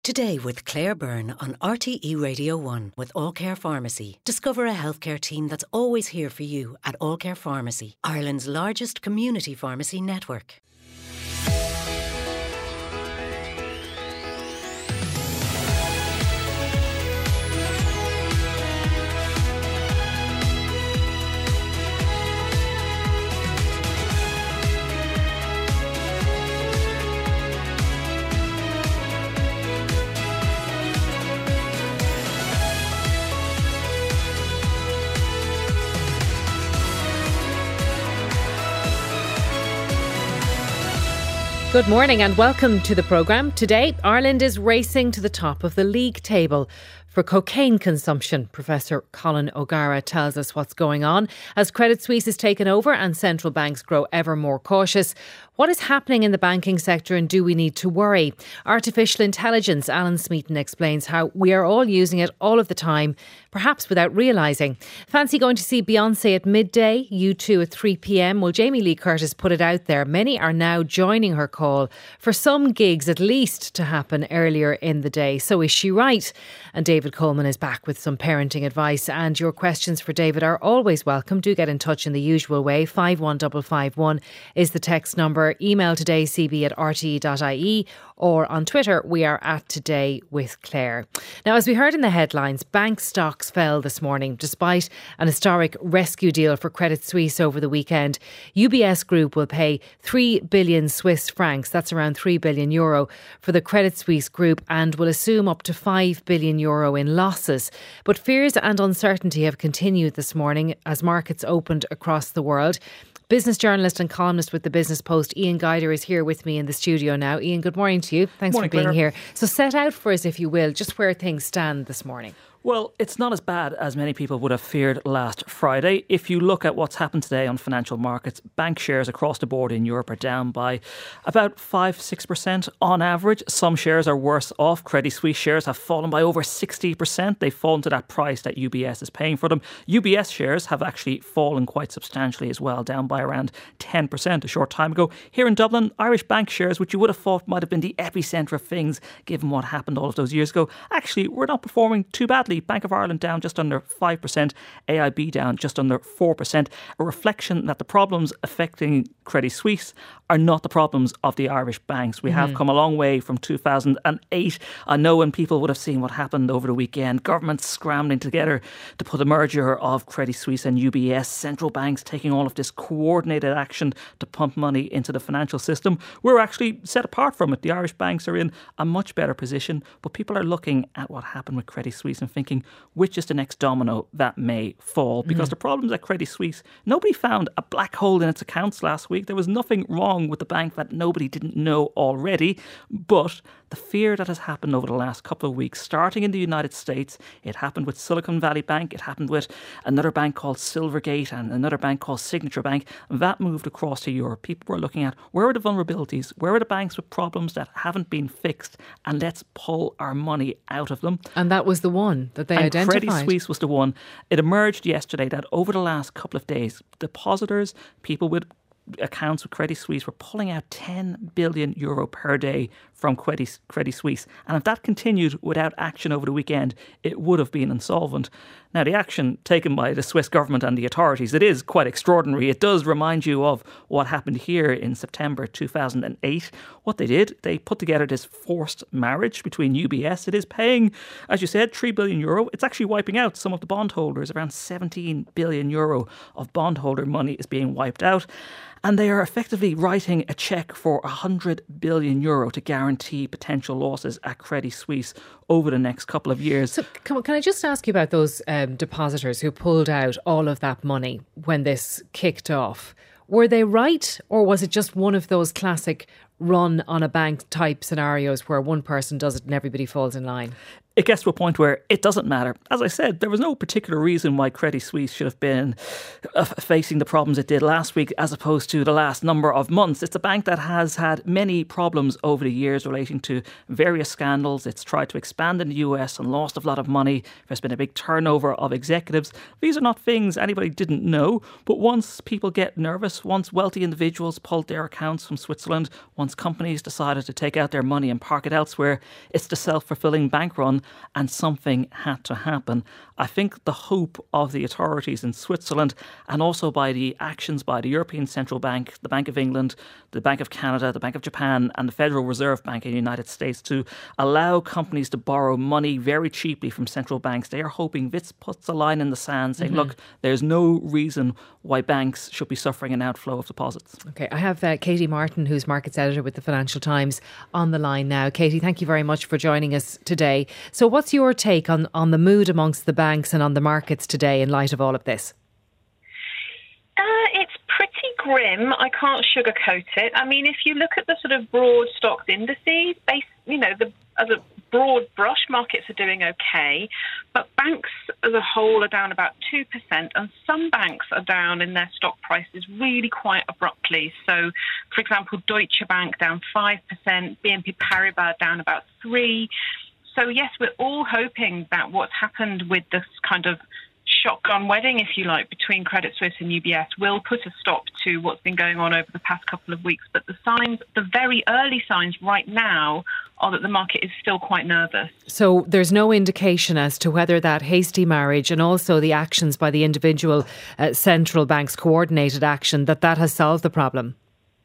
Today with Claire Byrne on RTE Radio 1 with All Care Pharmacy. Discover a healthcare team that's always here for you at All Care Pharmacy, Ireland's largest community pharmacy network. Good morning and welcome to the programme. Today, Ireland is racing to the top of the league table for cocaine consumption. Professor Colin O'Gara tells us what's going on as Credit Suisse is taken over and central banks grow ever more cautious. What is happening in the banking sector and do we need to worry? Artificial intelligence, Alan Smeaton explains how we are all using it all of the time, perhaps without realising. Fancy going to see Beyonce at midday, U2 at 3 p.m? Well, Jamie Lee Curtis put it out there. Many are now joining her call for some gigs at least to happen earlier in the day. So is she right? And David Coleman is back with some parenting advice, and your questions for David are always welcome. Do get in touch in the usual way. 51551 is the text number. Email today cb@rte.ie, or on Twitter we are at Today with Claire. Now, as we heard in the headlines, bank stocks fell this morning despite an historic rescue deal for Credit Suisse over the weekend. UBS Group will pay 3 billion Swiss francs, that's around 3 billion euro, for the Credit Suisse Group, and will assume up to 5 billion euro in losses. But fears and uncertainty have continued this morning as markets opened across the world. Business journalist and columnist with the Business Post, Ian Guider, is here with me in the studio now. Ian, good morning to you. Thanks for being here. So set out for us, if you will, just where things stand this morning. Well, it's not as bad as many people would have feared last Friday. If you look at what's happened today on financial markets, bank shares across the board in Europe are down by about 5-6% on average. Some shares are worse off. Credit Suisse shares have fallen by over 60%. They've fallen to that price that UBS is paying for them. UBS shares have actually fallen quite substantially as well, down by around 10% a short time ago. Here in Dublin, Irish bank shares, which you would have thought might have been the epicentre of things given what happened all of those years ago, actually we're not performing too badly. Bank of Ireland down just under 5%, AIB down just under 4%, a reflection that the problems affecting Credit Suisse are not the problems of the Irish banks. We have come a long way from 2008. I know when people would have seen what happened over the weekend, governments scrambling together to put a merger of Credit Suisse and UBS, central banks taking all of this coordinated action to pump money into the financial system. We're actually set apart from it. The Irish banks are in a much better position, but people are looking at what happened with Credit Suisse and thinking, which is the next domino that may fall? Because the problems at Credit Suisse, nobody found a black hole in its accounts last week. There was nothing wrong with the bank that nobody didn't know already. But the fear that has happened over the last couple of weeks, starting in the United States, it happened with Silicon Valley Bank, it happened with another bank called Silvergate and another bank called Signature Bank. That moved across to Europe. People were looking at where are the vulnerabilities, where are the banks with problems that haven't been fixed, and let's pull our money out of them. And that was the one that they identified. Credit Suisse was the one. It emerged yesterday that over the last couple of days, depositors, people with accounts with Credit Suisse were pulling out 10 billion euro per day from Credit Suisse. And if that continued without action over the weekend, it would have been insolvent. Now, the action taken by the Swiss government and the authorities, it is quite extraordinary. It does remind you of what happened here in September 2008. What they did, they put together this forced marriage between UBS. It is paying, as you said, 3 billion euro. It's actually wiping out some of the bondholders. Around 17 billion euro of bondholder money is being wiped out. And they are effectively writing a cheque for 100 billion euro to guarantee potential losses at Credit Suisse over the next couple of years. So can I just ask you about those depositors who pulled out all of that money when this kicked off? Were they right, or was it just one of those classic run on a bank type scenarios where one person does it and everybody falls in line? it gets to a point where it doesn't matter. As I said, there was no particular reason why Credit Suisse should have been facing the problems it did last week as opposed to the last number of months. It's a bank that has had many problems over the years relating to various scandals. It's tried to expand in the US and lost a lot of money. There's been a big turnover of executives. These are not things anybody didn't know, but once people get nervous, once wealthy individuals pulled their accounts from Switzerland, once companies decided to take out their money and park it elsewhere, it's the self-fulfilling bank run, and something had to happen. I think the hope of the authorities in Switzerland, and also by the actions by the European Central Bank, the Bank of England, the Bank of Canada, the Bank of Japan and the Federal Reserve Bank in the United States, to allow companies to borrow money very cheaply from central banks. They are hoping this puts a line in the sand saying, look, there's no reason why banks should be suffering an outflow of deposits. OK, I have Katie Martin, who's markets editor with the Financial Times, on the line now. Katie, thank you very much for joining us today. So what's your take on the mood amongst the banks and on the markets today in light of all of this? It's pretty grim. I can't sugarcoat it. I mean, if you look at the sort of broad stocks indices, as a broad brush, markets are doing okay, but banks as a whole are down about 2%, and some banks are down in their stock prices really quite abruptly. So, for example, Deutsche Bank down 5%, BNP Paribas down about 3%. So, yes, we're all hoping that what's happened with this kind of shotgun wedding, if you like, between Credit Suisse and UBS will put a stop to what's been going on over the past couple of weeks. But the very early signs right now are that the market is still quite nervous. So there's no indication as to whether that hasty marriage and also the actions by the individual central banks, coordinated action, that has solved the problem?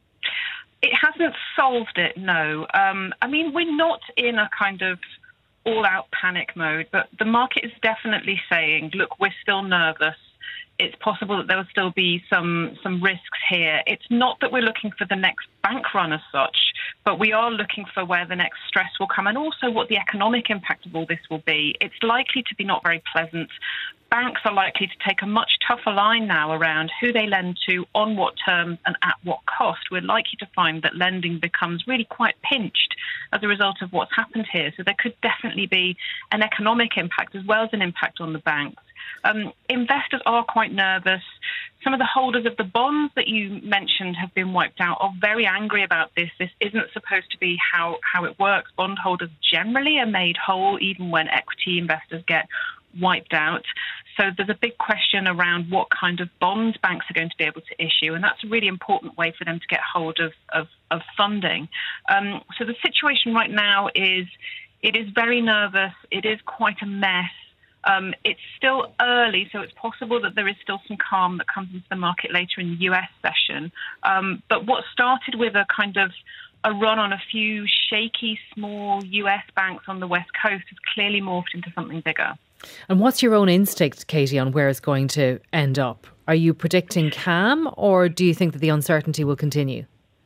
It hasn't solved it, no. I mean, we're not in a kind of all-out panic mode, but the market is definitely saying, look, we're still nervous. It's possible that there will still be some risks here. It's not that we're looking for the next bank run as such, but we are looking for where the next stress will come and also what the economic impact of all this will be. It's likely to be not very pleasant. Banks are likely to take a much tougher line now around who they lend to, on what terms and at what cost. We're likely to find that lending becomes really quite pinched as a result of what's happened here. So there could definitely be an economic impact as well as an impact on the banks. Investors are quite nervous. Some of the holders of the bonds that you mentioned have been wiped out are very angry about this. This isn't supposed to be how it works. Bondholders generally are made whole even when equity investors get wiped out. So there's a big question around what kind of bonds banks are going to be able to issue, and that's a really important way for them to get hold of funding. So the situation right now is very nervous. It is quite a mess. It's still early, so it's possible that there is still some calm that comes into the market later in the US session. But what started with a kind of a run on a few shaky, small US banks on the West Coast has clearly morphed into something bigger. And what's your own instinct, Katie, on where it's going to end up? Are you predicting calm, or do you think that the uncertainty will continue?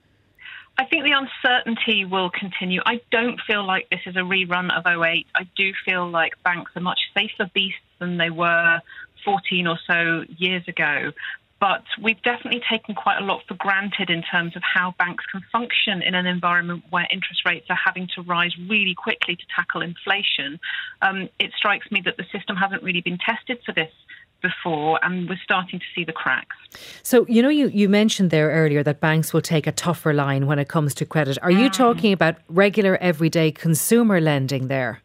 I think the uncertainty will continue. I don't feel like this is a rerun of 2008. I do feel like banks are much safer beasts than they were 14 or so years ago. But we've definitely taken quite a lot for granted in terms of how banks can function in an environment where interest rates are having to rise really quickly to tackle inflation. It strikes me that the system hasn't really been tested for this before, and we're starting to see the cracks. So, you mentioned there earlier that banks will take a tougher line when it comes to credit. Are you talking about regular, everyday consumer lending there?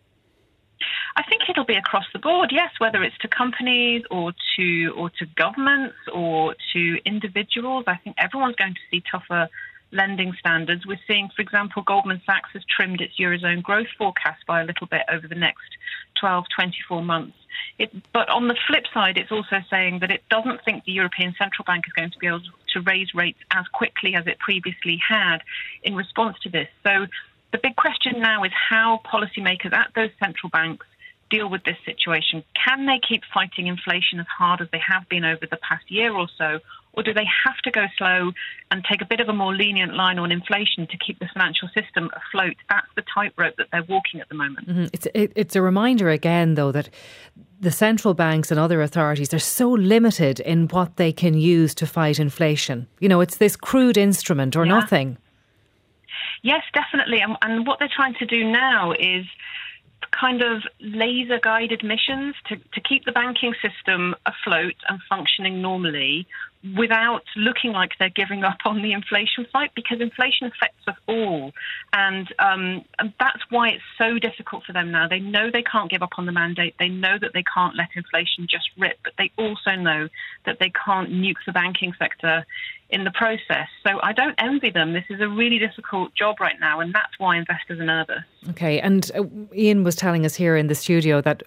I think it'll be across the board, yes, whether it's to companies or to governments or to individuals. I think everyone's going to see tougher lending standards. We're seeing, for example, Goldman Sachs has trimmed its Eurozone growth forecast by a little bit over the next 12, 24 months. But on the flip side, it's also saying that it doesn't think the European Central Bank is going to be able to raise rates as quickly as it previously had in response to this. So the big question now is how policymakers at those central banks deal with this situation. Can they keep fighting inflation as hard as they have been over the past year or so, or do they have to go slow and take a bit of a more lenient line on inflation to keep the financial system afloat? That's the tightrope that they're walking at the moment. Mm-hmm. It's a reminder again, though, that the central banks and other authorities are so limited in what they can use to fight inflation. It's this crude instrument or nothing. Yes, definitely. And what they're trying to do now is kind of laser-guided missions to keep the banking system afloat and functioning normally without looking like they're giving up on the inflation fight, because inflation affects us all. And that's why it's so difficult for them now. They know they can't give up on the mandate. They know that they can't let inflation just rip, but they also know that they can't nuke the banking sector in the process. So I don't envy them. This is a really difficult job right now, and that's why investors are nervous. Okay, and Ian was telling us here in the studio that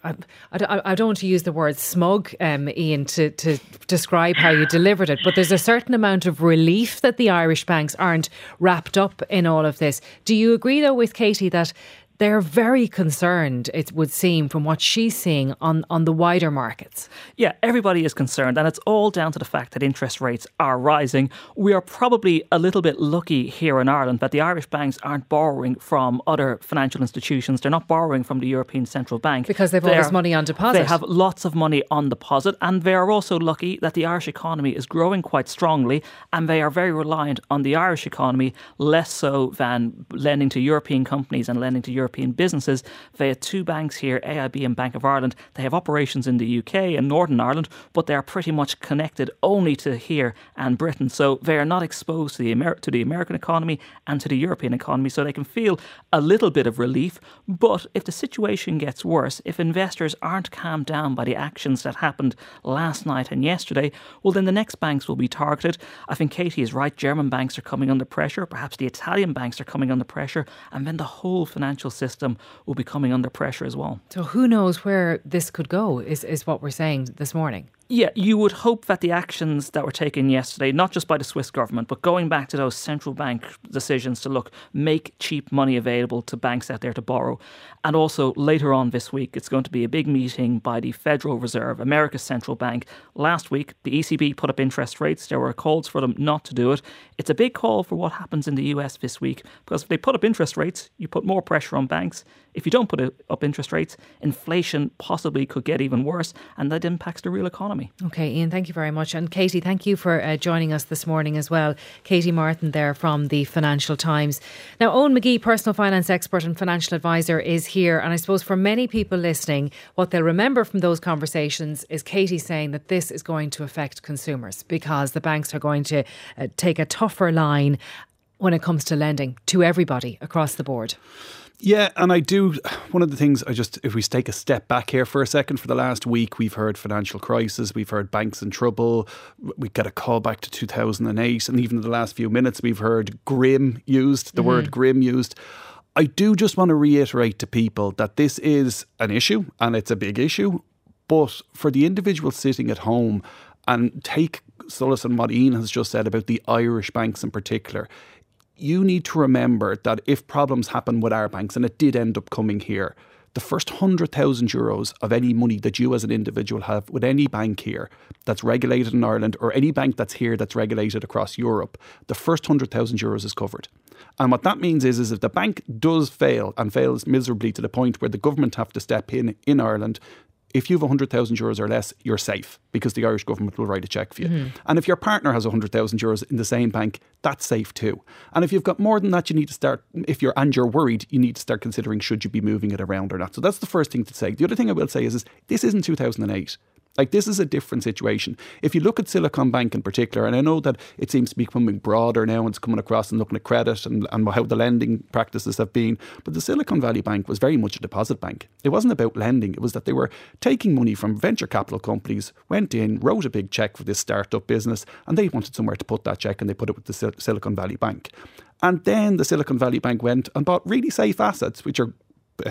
I don't want to use the word smug, Ian, to describe how you delivered it, but there's a certain amount of relief that the Irish banks aren't wrapped up in all of this. Do you agree, though, with Katie that they're very concerned, it would seem, from what she's seeing on the wider markets? Yeah, everybody is concerned, and it's all down to the fact that interest rates are rising. We are probably a little bit lucky here in Ireland that the Irish banks aren't borrowing from other financial institutions. They're not borrowing from the European Central Bank. Because they've all this money on deposit. They have lots of money on deposit, and they are also lucky that the Irish economy is growing quite strongly, and they are very reliant on the Irish economy, less so than lending to European companies and lending to European businesses. They have two banks here, AIB and Bank of Ireland. They have operations in the UK and Northern Ireland, but they are pretty much connected only to here and Britain. So they are not exposed to the American economy and to the European economy, so they can feel a little bit of relief. But if the situation gets worse, if investors aren't calmed down by the actions that happened last night and yesterday, well, then the next banks will be targeted. I think Katie is right. German banks are coming under pressure. Perhaps the Italian banks are coming under pressure. And then the whole financial system will be coming under pressure as well. So who knows where this could go is what we're saying this morning. Yeah, you would hope that the actions that were taken yesterday, not just by the Swiss government, but going back to those central bank decisions to make cheap money available to banks out there to borrow. And also later on this week, it's going to be a big meeting by the Federal Reserve, America's central bank. Last week, the ECB put up interest rates. There were calls for them not to do it. It's a big call for what happens in the US this week, because if they put up interest rates, you put more pressure on banks. If you don't put up interest rates, inflation possibly could get even worse, and that impacts the real economy. Okay, Ian, thank you very much. And Katie, thank you for joining us this morning as well. Katie Martin there from the Financial Times. Now, Owen McGee, personal finance expert and financial advisor, is here. And I suppose for many people listening, what they'll remember from those conversations is Katie saying that this is going to affect consumers because the banks are going to take a tougher line when it comes to lending to everybody across the board. Yeah, and I do. One of the things if we take a step back here for a second, for the last week, we've heard financial crisis, we've heard banks in trouble, we get a call back to 2008, and even in the last few minutes, we've heard grim used, the word grim used. I do just want to reiterate to people that this is an issue, and it's a big issue, but for the individual sitting at home, and take solace in what Ian has just said about the Irish banks in particular, you need to remember that if problems happen with our banks, and it did end up coming here, the first €100,000 of any money that you as an individual have with any bank here that's regulated in Ireland, or any bank that's here that's regulated across Europe, the first €100,000 is covered. And what that means is if the bank does fail, and fails miserably to the point where the government have to step in Ireland, if you have €100,000 or less, you're safe, because the Irish government will write a cheque for you. And if your partner has €100,000 in the same bank, that's safe too. And if you've got more than that, you need to start, if you're worried, you need to start considering should you be moving it around or not. So that's the first thing to say. The other thing I will say is this isn't 2008. Like, this is a different situation. If you look at Silicon Bank in particular, and I know that it seems to be becoming broader now, and it's coming across and looking at credit and how the lending practices have been, but the Silicon Valley Bank was very much a deposit bank. It wasn't about lending. It was that they were taking money from venture capital companies, went in, wrote a big cheque for this startup business, and they wanted somewhere to put that cheque, and they put it with the Silicon Valley Bank. And then the Silicon Valley Bank went and bought really safe assets, which are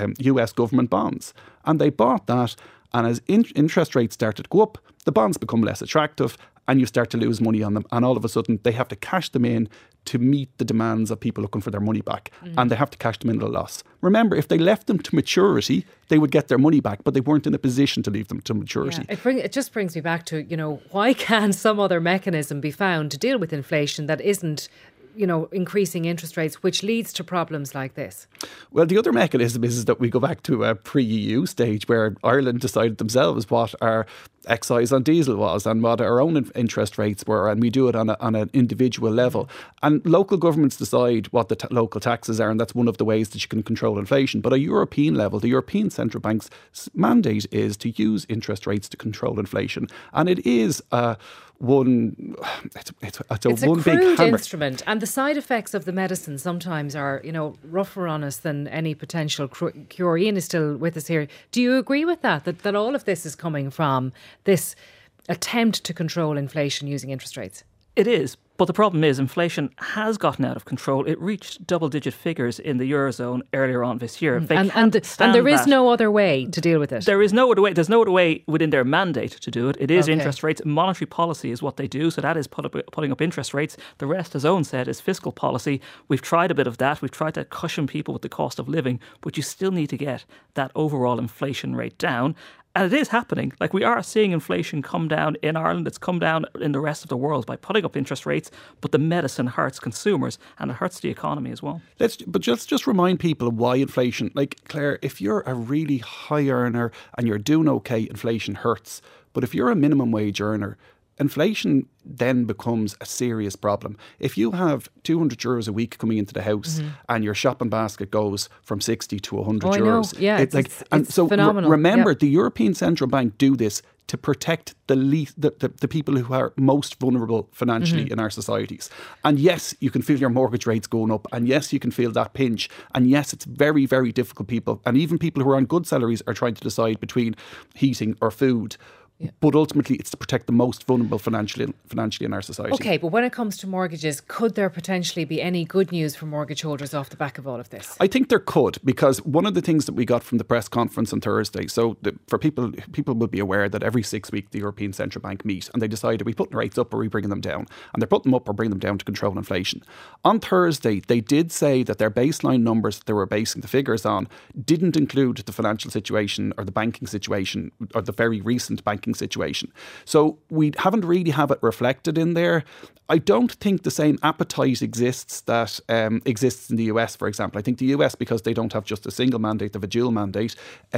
US government bonds. And they bought that, and as interest rates started to go up, the bonds become less attractive, and you start to lose money on them. And all of a sudden, they have to cash them in to meet the demands of people looking for their money back. And they have to cash them in at a loss. Remember, if they left them to maturity, they would get their money back, but they weren't in a position to leave them to maturity. Yeah, it just brings me back to, why can't some other mechanism be found to deal with inflation that isn't increasing interest rates, which leads to problems like this? Well, the other mechanism is that we go back to a pre-EU stage where Ireland decided themselves what are excise on diesel was and what our own interest rates were, and we do it on an individual level. And local governments decide what the local taxes are, and that's one of the ways that you can control inflation. But at a European level, the European Central Bank's mandate is to use interest rates to control inflation. And it is it's a one big crude hammer. instrument, and the side effects of the medicine sometimes are, rougher on us than any potential cure. Ian is still with us here. Do you agree with that all of this is coming from this attempt to control inflation using interest rates? It is. But the problem is inflation has gotten out of control. It reached double-digit figures in the Eurozone earlier on this year. And there is no other way to deal with it. There is no other way. There's no other way within their mandate to do it. It is interest rates. Monetary policy is what they do. So that is putting up interest rates. The rest, as Owen said, is fiscal policy. We've tried a bit of that. We've tried to cushion people with the cost of living. But you still need to get that overall inflation rate down. And it is happening. Like, we are seeing inflation come down in Ireland. It's come down in the rest of the world by putting up interest rates. But the medicine hurts consumers and it hurts the economy as well. But just remind people why inflation, like, Claire, if you're a really high earner and you're doing okay, inflation hurts. But if you're a minimum wage earner, inflation then becomes a serious problem. If you have €200 a week coming into the house and your shopping basket goes from 60 to €100, I know. Yeah, it's so phenomenal. Remember, the European Central Bank do this to protect the people who are most vulnerable financially in our societies. And yes, you can feel your mortgage rates going up, and yes, you can feel that pinch, and yes, it's very, very difficult. People, and even people who are on good salaries, are trying to decide between heating or food. Yeah. But ultimately, it's to protect the most vulnerable financially in our society. OK, but when it comes to mortgages, could there potentially be any good news for mortgage holders off the back of all of this? I think there could, because one of the things that we got from the press conference on Thursday, for people will be aware that every 6 weeks the European Central Bank meet and they decide, are we putting rates up or are we bringing them down? And they're putting them up or bringing them down to control inflation. On Thursday, they did say that their baseline numbers that they were basing the figures on didn't include the financial situation or the banking situation or the very recent banking situation. So we haven't really have it reflected in there. I don't think the same appetite exists that exists in the US, for example. I think the US, because they don't have just a single mandate, they have a dual mandate.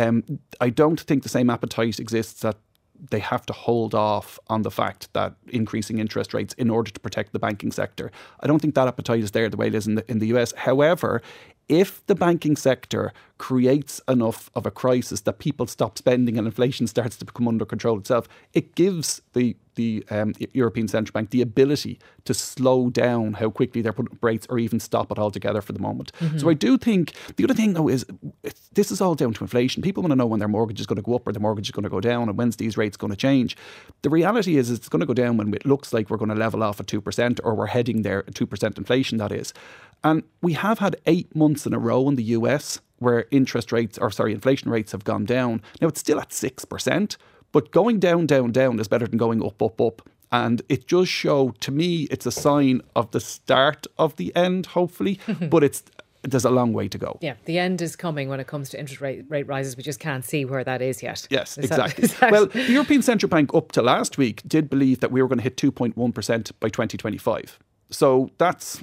I don't think the same appetite exists that they have to hold off on the fact that increasing interest rates in order to protect the banking sector. I don't think that appetite is there the way it is in the US. However, if the banking sector creates enough of a crisis that people stop spending and inflation starts to become under control itself, it gives the European Central Bank the ability to slow down how quickly they're putting up rates or even stop it altogether for the moment. So I do think, the other thing though is, this is all down to inflation. People want to know when their mortgage is going to go up or their mortgage is going to go down and when's these rates going to change. The reality is it's going to go down when it looks like we're going to level off at 2% or we're heading there at 2% inflation, that is. And we have had 8 months in a row in the US where inflation rates have gone down. Now it's still at 6%, but going down, down, down is better than going up, up, up. And it does show, to me, it's a sign of the start of the end, hopefully, but there's a long way to go. Yeah, the end is coming when it comes to interest rate rises. We just can't see where that is yet. Yes, exactly. Well, the European Central Bank up to last week did believe that we were going to hit 2.1% by 2025. So that's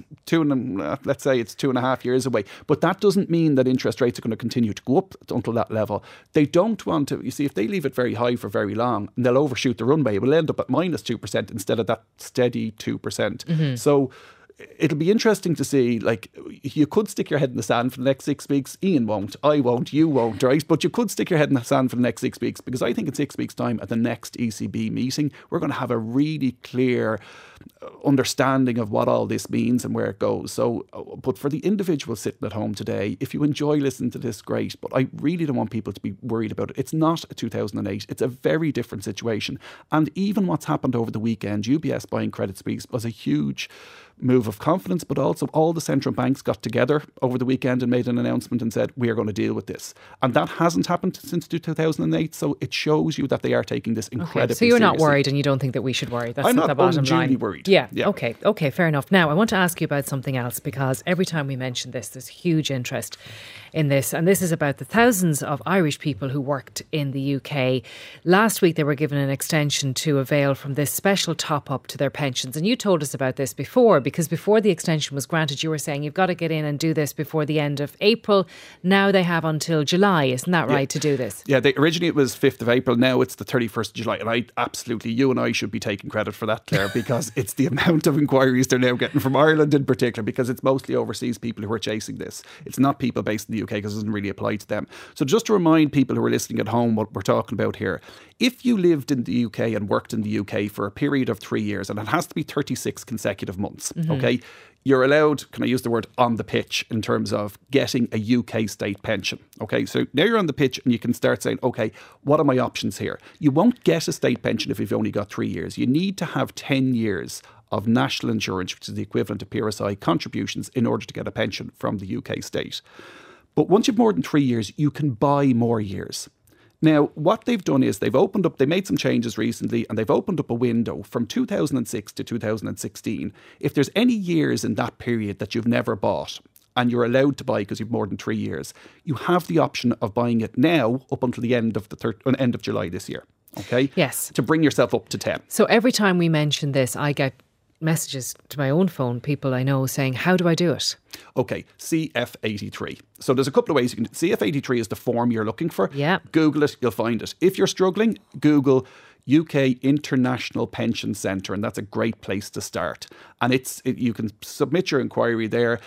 let's say it's 2.5 years away. But that doesn't mean that interest rates are going to continue to go up until that level. They don't want to, you see, if they leave it very high for very long, and they'll overshoot the runway, it will end up at minus 2% instead of that steady 2%. So it'll be interesting to see, like, you could stick your head in the sand for the next 6 weeks. Ian won't, I won't, you won't, right? But you could stick your head in the sand for the next 6 weeks, because I think in 6 weeks' time at the next ECB meeting, we're going to have a really clear understanding of what all this means and where it goes. So, but for the individual sitting at home today, if you enjoy listening to this, great. But I really don't want people to be worried about it. It's not a 2008. It's a very different situation. And even what's happened over the weekend, UBS buying Credit Suisse was a huge move of confidence, but also all the central banks got together over the weekend and made an announcement and said, we are going to deal with this. And that hasn't happened since 2008. So it shows you that they are taking this incredibly seriously. So you're not seriously. worried and you don't think that we should worry. That's I'm the not bottom unduly line. worried. Yeah. Okay, fair enough. Now, I want to ask you about something else, because every time we mention this, there's huge interest in this. And this is about the thousands of Irish people who worked in the UK. Last week, they were given an extension to avail from this special top-up to their pensions. And you told us about this before before the extension was granted, you were saying you've got to get in and do this before the end of April. Now they have until July, isn't that right, to do this? Yeah, originally it was 5th of April. Now it's the 31st of July. And you and I should be taking credit for that, Claire, because it's the amount of inquiries they're now getting from Ireland in particular, because it's mostly overseas people who are chasing this. It's not people based in the UK, because it doesn't really apply to them. So just to remind people who are listening at home what we're talking about here, if you lived in the UK and worked in the UK for a period of 3 years, and it has to be 36 consecutive months, okay, you're allowed, can I use the word on the pitch, in terms of getting a UK state pension. Okay, so now you're on the pitch and you can start saying, okay, what are my options here? You won't get a state pension if you've only got 3 years. You need to have 10 years of national insurance, which is the equivalent of PRSI contributions, in order to get a pension from the UK state. But once you've more than 3 years, you can buy more years. Now, what they've done is they made some changes recently, and they've opened up a window from 2006 to 2016. If there's any years in that period that you've never bought, and you're allowed to buy because you've more than 3 years, you have the option of buying it now up until the end of July this year. Okay? Yes. To bring yourself up to 10. So every time we mention this, I get messages to my own phone, people I know saying, how do I do it? Okay, CF83. So there's a couple of ways you can. CF83 is the form you're looking for. Yeah. Google it, you'll find it. If you're struggling, Google UK International Pension Centre, and that's a great place to start. And you can submit your inquiry there.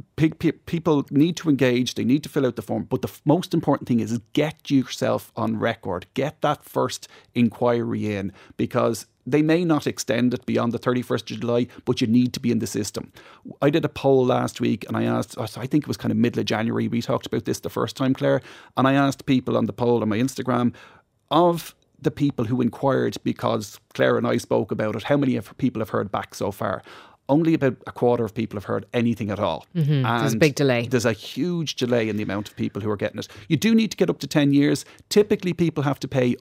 People need to engage, they need to fill out the form, but the most important thing is get yourself on record. Get that first inquiry in, because they may not extend it beyond the 31st of July, but you need to be in the system. I did a poll last week and I asked, I think it was kind of middle of January, we talked about this the first time, Claire, and I asked people on the poll on my Instagram, of the people who inquired, because Claire and I spoke about it, how many people have heard back so far? Only about a quarter of people have heard anything at all. And there's a big delay. There's a huge delay in the amount of people who are getting it. You do need to get up to 10 years. Typically, people have to pay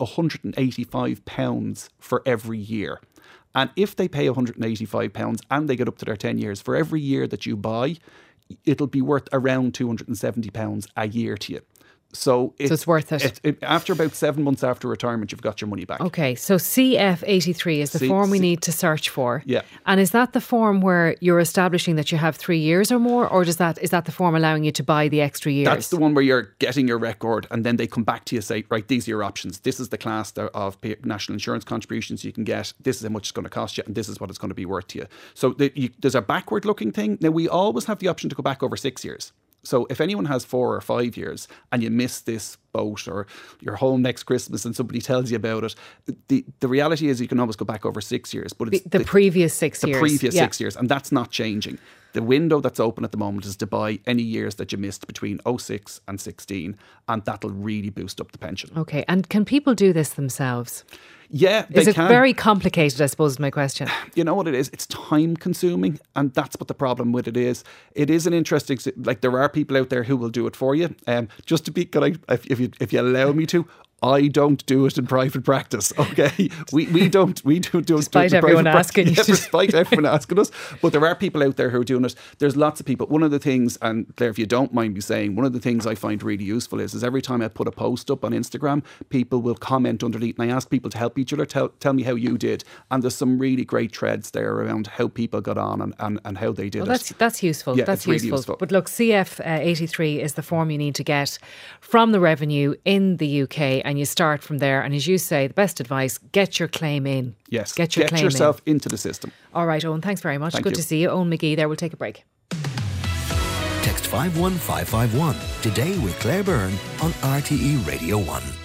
£185 for every year. And if they pay £185 and they get up to their 10 years, for every year that you buy, it'll be worth around £270 a year to you. So it's worth it. After about 7 months after retirement, you've got your money back. Okay, so CF83 is the form we need to search for. Yeah. And is that the form where you're establishing that you have 3 years or more, or is that the form allowing you to buy the extra years? That's the one where you're getting your record, and then they come back to you and say, right, these are your options. This is the class of national insurance contributions you can get. This is how much it's going to cost you, and this is what it's going to be worth to you. So there's a backward-looking thing. Now, we always have the option to go back over 6 years. So if anyone has 4 or 5 years and you miss this boat, or you're home next Christmas and somebody tells you about it, the reality is you can always go back over 6 years. But it's the previous 6 years. The previous 6 years, and that's not changing. The window that's open at the moment is to buy any years that you missed between 06 and 16, and that'll really boost up the pension. Okay, and can people do this themselves? Yeah, they can. Is it can. very complicated, I suppose, is my question. You know what it is? It's time consuming, and that's what the problem with it is. It is an interesting, like, there are people out there who will do it for you. Just to be, if you allow me to, I don't do it in private practice, okay? We don't despite everyone asking you. Despite everyone asking us. But there are people out there who are doing it. There's lots of people. One of the things, and Claire, if you don't mind me saying, one of the things I find really useful is every time I put a post up on Instagram, people will comment underneath, and I ask people to help each other, tell me how you did. And there's some really great threads there around how people got on and how they did it. That's useful. Yeah, that's really useful. But look, CF83 is the form you need to get from the Revenue in the UK, and you start from there. And as you say, the best advice, get your claim in. Yes, get yourself into the system. All right, Owen, thanks very much. Thank Good you. to see you. Owen McGee there. We'll take a break. Text 51551 today with Claire Byrne on RTE Radio 1.